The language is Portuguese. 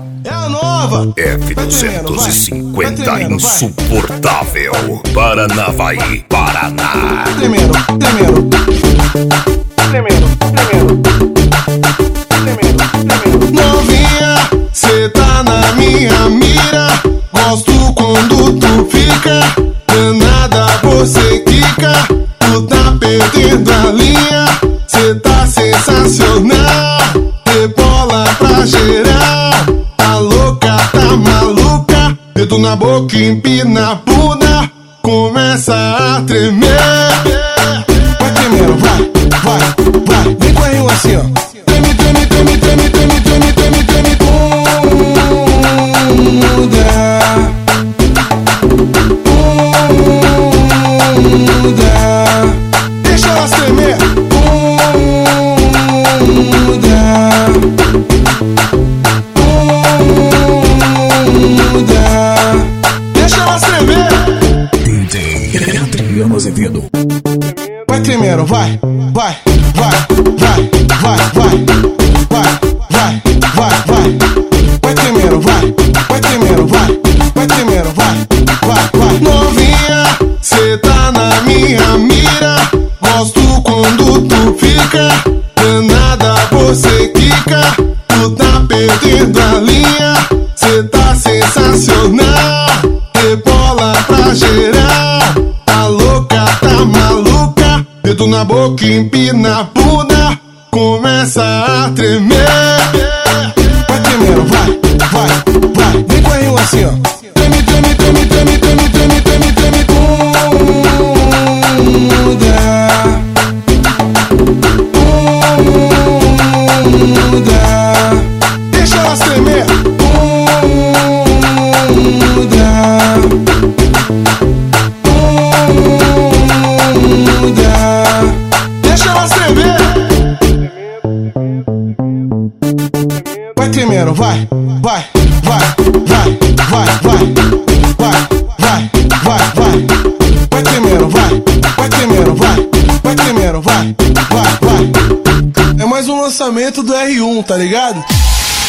É a nova F250 insuportável. Paranavaí, Paraná. Tremendo, tremendo. Tremendo, tremendo. Tremendo, tremendo. Novinha, cê tá na minha mira. Gosto quando tu fica. Danada, você quica. Tu tá perdendo a linha. Cê tá sensacional. Rebola pra geral. Tá louca, tá maluca. Dedo na boca, empina a bunda. Começa a tremer. Vai tremendo, vai, vai, vai. Vem com a rima assim, ó. Treme, treme, treme, treme, treme, treme, treme, treme. Bunda. Bunda. Deixa elas tremer. Bunda. Bunda. Deixa elas tremer. Adriano Azevedo. Vai tremendo, vai, vai, vai, vai, vai, vai, vai, vai, vai, vai. Vai tremendo, vai, vai tremendo, vai, vai tremendo, vai, vai, vai. Novinha, cê tá na minha mira. Gosto quando tu fica. Danada, você quica. Tu tá perdendo a linha. Cê tá sensacional. Rebola pra geral. Tá louca, tá maluca. Dedo na boca, empina a bunda. Começa a tremer. Vai tremendo, vai, vai, vai. Vem com a rima assim, ó. Treme, treme, treme, treme, treme, treme, treme, treme. Bunda. Bunda. Deixa elas tremer. Bunda. Bunda. Deixa elas tremer. Vai tremendo, vai, vai, vai, vai, vai, vai, vai, vai, vai, vai. Vai tremendo, vai, vai tremendo, vai, vai tremendo, vai, vai, vai. É mais um lançamento do R1, tá ligado?